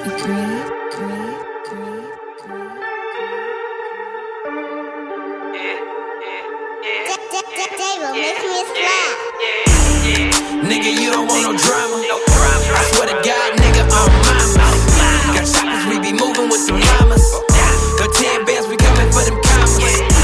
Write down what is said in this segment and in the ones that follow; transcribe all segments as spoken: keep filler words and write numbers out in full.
Nigga, you don't want no drama. I swear to God, nigga, I'm mama. Got choppers, we be moving with them llamas. The ten bands, we coming for them commas.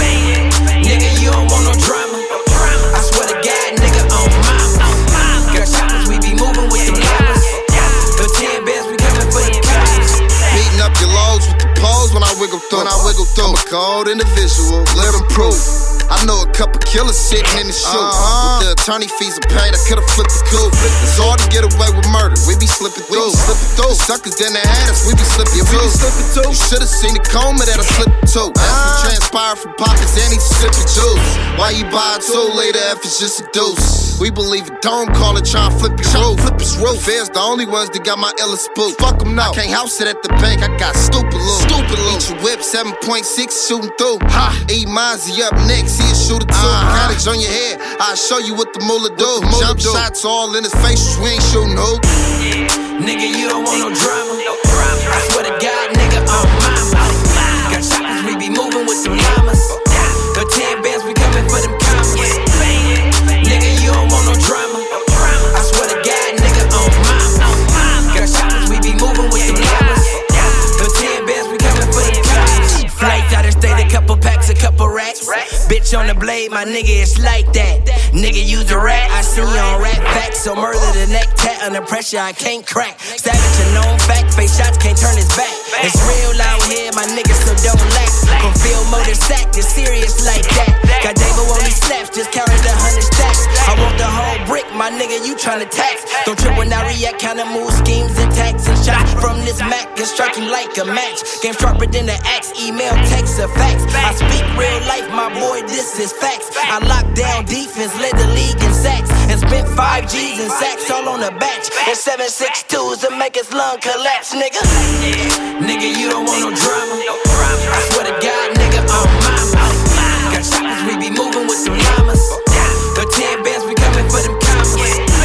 Nigga, you don't want no drama. I swear to God, nigga, I'm mama. Got choppers, we be moving with them llamas. The ten bands, we coming for them commas. Beating up your loads with the poles when I wiggle through. When I wiggle through, I'm a cold individual, let them prove. I know a couple killers sitting in the shoe. Uh-huh. With the attorney fees are paid, I could've flipped the coup. It's hard to get away with murder, we be slipping through. Slipping through. The suckers then they had us, we be slipping yeah, too. We be slipping too. You should've seen the coma that I slipped too. That's uh-huh. what transpired from pockets and he's sipping juice. Why you buy a tool later if it's just a deuce? We believe it, don't call it, try and flip your roof. Flip his roof. Fairs the only ones that got my illest spook. Fuck them now. I can't house it at the bank, I got stupid loot. Stupid loot. Eat your whip, seven point six shooting through. Ha! E Mozzie up next, he a shooter too. Uh-huh. Cottage on your head, I'll show you what the moolah do. The Jump do. Shots all in his face, we ain't shooting who. Nigga, you don't want no drama. I swear to God, nigga, I'm mama. Got choppers, we be moving with them llamas. The ten bands, we coming for them commas. Nigga, you don't want no drama. I swear to God, nigga, I'm mama. Got choppers, we be moving with them llamas. The ten bands, we coming for them commas. Flights out of state, a couple packs, a couple racks. Bitch on the blade, my nigga, it's like that. Nigga, use a rat, I see you on rap facts. So murder the neck tat, under pressure, I can't crack. Savage, a known fact, face shots, can't turn his back. It's real out here, my nigga, so don't lack. Fulfill motor sack, it's serious like that. Got Davo on these slaps, just counted a hundred stacks. I want the whole brick, my nigga, you tryna tax. Don't trip when I react, counter move schemes and tax. And shots from this Mac, can strike you like a match. Game sharper than the axe, email, text, or facts. I speak real life, my boy, this is facts. I lock down defense, led the league in sacks, and spent five G's in sacks all on the batch. And seven six twos to make his lung collapse, nigga. Nigga, you don't want no drama. I swear to God, nigga, I'm mama. Got choppers, we be moving with them llamas. The ten bands, we coming for them commas.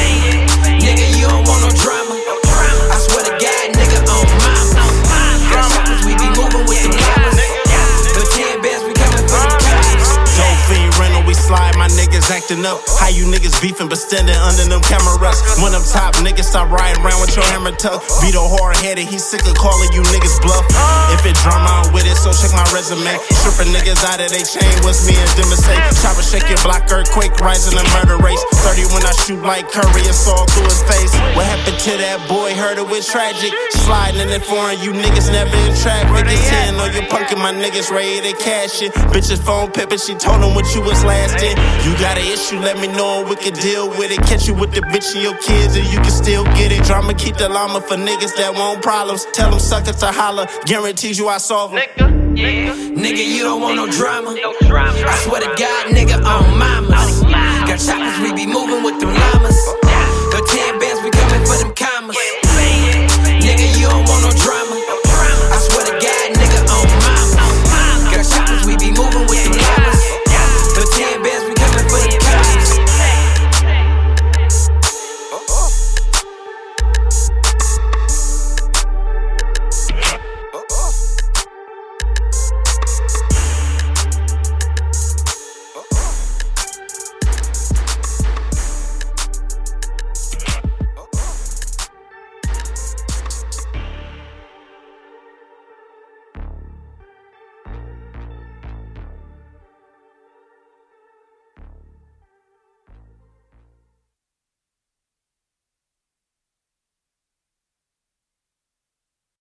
Nigga, you don't want no drama. I swear to God, nigga, I'm mama. Got choppers, we be moving with them llamas. The ten bands, we coming for them commas. Dope fiend rental, we slide, my niggas acting up. How you niggas beefing but standing under them cameras? When I'm top, niggas stop riding around with your hammer tuck. Vito hard-headed, he sick of calling you niggas bluff. If it drama, I'm with it, so check my resume. Stripping niggas out of they chain, what's me and Dimmer say? Chopper shake your block, earthquake, rising a murder race. thirty when I shoot like Curry, it's all through his face. What happened to that boy? Heard it was tragic. Sliding in it foreign, you niggas never in traffic. It's ten on your punkin', my niggas ready to cash it. Bitches phone pippin', she told him what you was last in. You got an issue, let me know and we can deal with it. Catch you with the bitch and your kids and you can still get it. Drama, keep the llama for niggas that want problems. Tell them suckers to holler, guarantees you I solve them. Nigga, yeah. Nigga, you don't want no drama. I swear to God, nigga, I'm mama. Got choppers, we be moving with them llamas. The ten bands, we coming for them